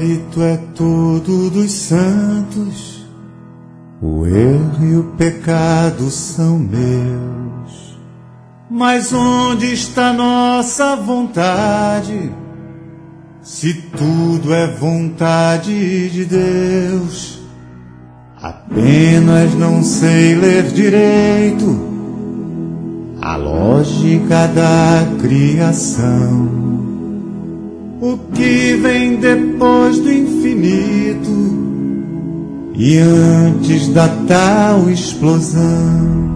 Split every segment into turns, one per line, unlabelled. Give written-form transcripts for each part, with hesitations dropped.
mérito é todo dos santos, o erro e o pecado são meus. Mas onde está nossa vontade, se tudo é vontade de Deus? Apenas não sei ler direito a lógica da criação. O que vem depois do infinito e antes da tal explosão?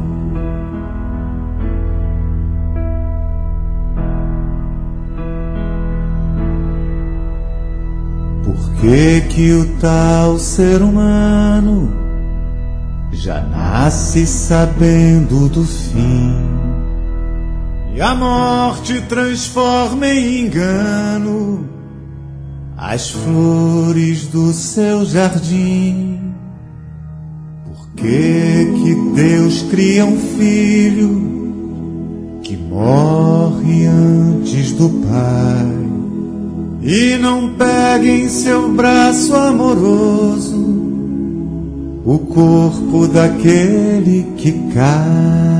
Por que o tal ser humano já nasce sabendo do fim, e a morte transforma em engano as flores do seu jardim? Por que Deus cria um filho que morre antes do pai e não pega em seu braço amoroso o corpo daquele que cai?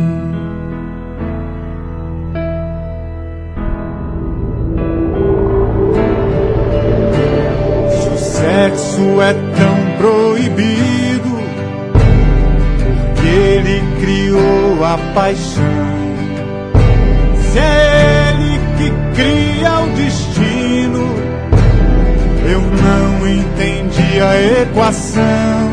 Se o sexo é tão proibido, porque ele criou a paixão? Se é ele que cria o destino, eu não entendi a equação.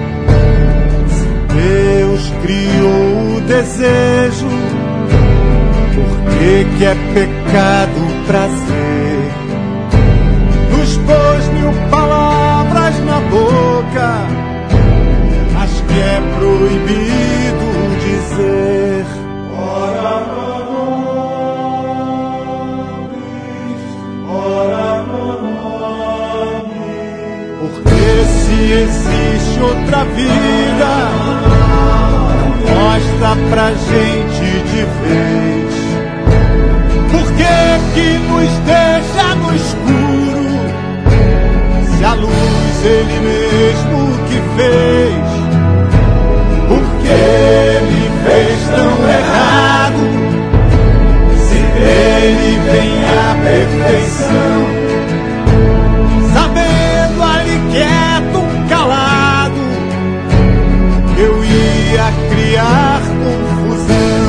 Deus criou o desejo, por que é pecado o prazer? Nos pôs 1000 palavras na boca, mas que é proibido dizer. Ora pro nobis, porque se existe outra vida, mostra pra gente de vez. Por que nos deixa no escuro, se a luz ele mesmo que fez? Por que me fez tão errado, se dele vem a perfeição? Sabendo ali quieto, calado, eu ia criar confusão.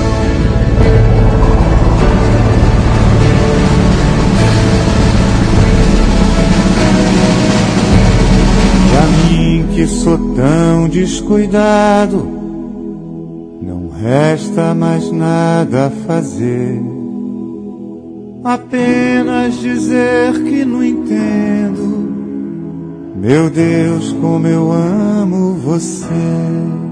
E a mim que sou tão descuidado, não resta mais nada a fazer, apenas dizer que não entendo. Meu Deus, como eu amo você.